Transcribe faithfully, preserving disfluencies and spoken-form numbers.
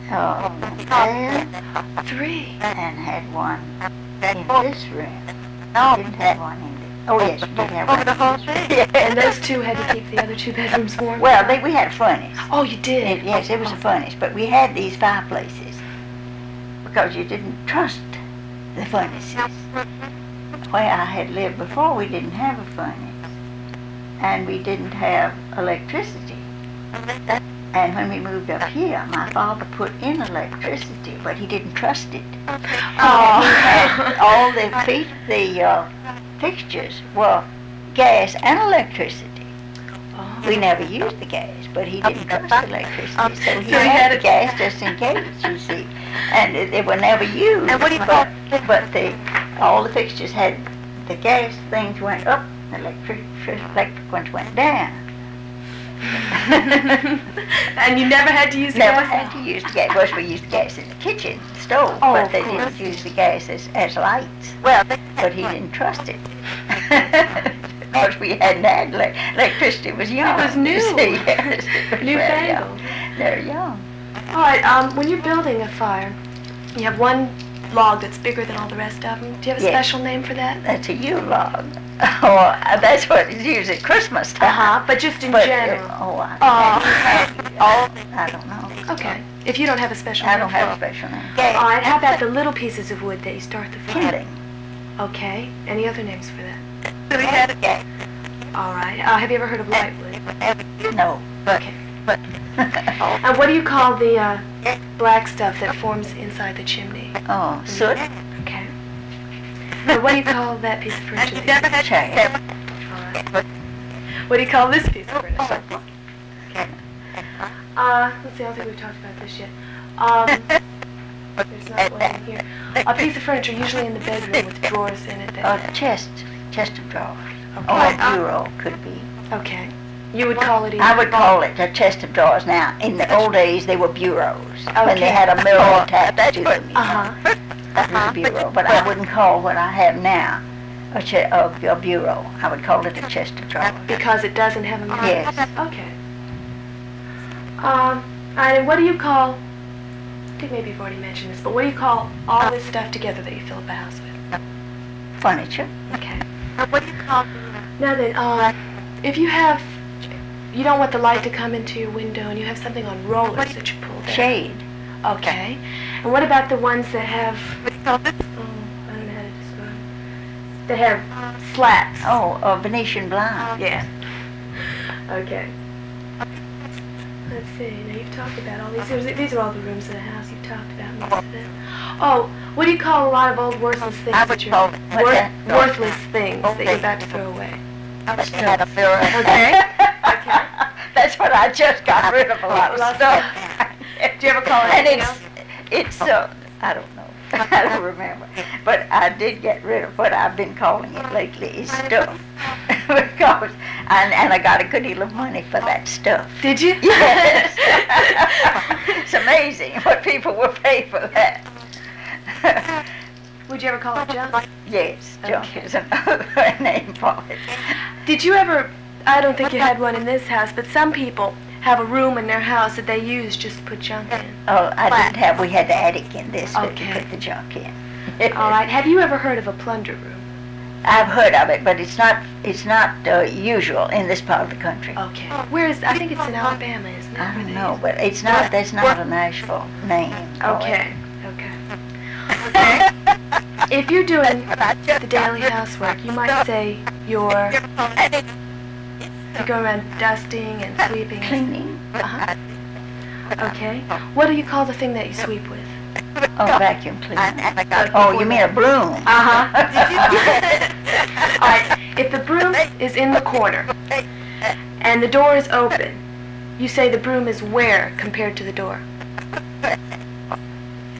Oh, well, Three. and had one in this room. No, didn't have one in this. Oh yes, you did have one. Over the whole in this room. thing. Yeah. And those two had to keep the other two bedrooms warm? Well, they, we had a furnace. Oh, you did? It, yes, it was a furnace, but we had these fireplaces because you didn't trust the furnaces. Where I had lived before, we didn't have a furnace, and we didn't have electricity. And when we moved up here, my father put in electricity, but he didn't trust it. Oh. He had all the feet, the uh, fixtures were gas and electricity. Oh. We never used the gas, but he didn't trust the electricity, so he So he had had the it- gas just in case, you see. And it- they were never used. And what do you but, call- but the all the fixtures had the gas things went up, the electric electric ones went down. And you never had to use the Never gas? had to use the gas. Of course, we used the gas in the kitchen stove, Oh, but of they course. didn't use the gas as, as lights. Well, they, But he didn't trust it. Because we hadn't had ele- electricity. Was young. It was new. You see, yes, it was very Newfangled. young. They're young. All right, um, when you're building a fire, you have one log that's bigger than all the rest of them. Do you have a Yes. special name for that? That's a Yule log. Oh, uh, that's what is used at Christmas time. Uh-huh, but just in But, uh, general. oh, I, Oh. all, I don't know. Okay, if you don't have a special I name don't for have a it. special name. All right, how about the little pieces of wood that you start the fire? Kindling. Okay, any other names for that? we had a gas. All right, uh, have you ever heard of lightwood? No, but, Okay. but, And what do you call the uh, black stuff that forms inside the chimney? oh, soot, Okay. And what do you call that piece of And furniture? you that never had Check. to All right. What do you call this piece of furniture? Uh, let's see, I don't think we've talked about this yet. Um, there's not one in here. A piece of furniture usually in the bedroom with drawers in it. That, a chest, chest of drawers. okay. Or a bureau could be. Okay. You would call it either. I would call it a chest of drawers. Now, in the old days, they were bureaus. When Okay. they had a mirror attached to them. you know. Uh-huh. That was a bureau. But I wouldn't call what I have now a, che- a, a bureau. I would call it a chest of drawers. Because it doesn't have a mirror? Yes. Okay. Um, all right, and what do you call, I think maybe you've already mentioned this, but what do you call all this stuff together that you fill up a house with? Furniture. Okay. What do you call the Now then, uh, if you have, you don't want the light to come into your window and you have something on rollers that you pull down. Shade. Okay. And what about the ones that have, what do you call this? oh, I don't know how to describe, that have slats? Oh, a Venetian blind. Yeah. Okay. Let's see, now you've talked about all these, these- these are all the rooms in the house, you've talked about most of them. Oh, what do you call a lot of old worthless things I that would you're, call it- what's worth, that? worthless things that you're about to throw away? I wish I had a mirror. Okay. Okay. That's what I just got rid of a lot of Lots of stuff. Do you ever call it And anything it's, it's, uh, I don't know. I don't remember. But I did get rid of what I've been calling it lately is stuff. Because, and, and I got a good deal of money for that stuff. Did you? Yes. It's amazing what people will pay for that. Would you ever call it junk? Yes, junk Okay. is another name for it. Did you ever, I don't think you had one in this house, but some people have a room in their house that they use just to put junk in. Oh, I didn't have, we had the attic in this, but Okay. we put the junk in. All right, have you ever heard of a plunder room? I've heard of it, but it's not, it's not uh, usual in this part of the country. Okay. Where is, I think it's in Alabama, isn't it? I where don't they know, use- but it's not, that's not a Nashville name. for it. Okay, okay. Okay. If you're doing the daily housework, you might say you're, you go around dusting and sweeping. Cleaning, Uh-huh. Okay. What do you call the thing that you sweep with? oh, vacuum cleaner. And I got Oh, you mean a broom? Uh-huh. All right. If the broom is in the corner and the door is open, you say the broom is where compared to the door?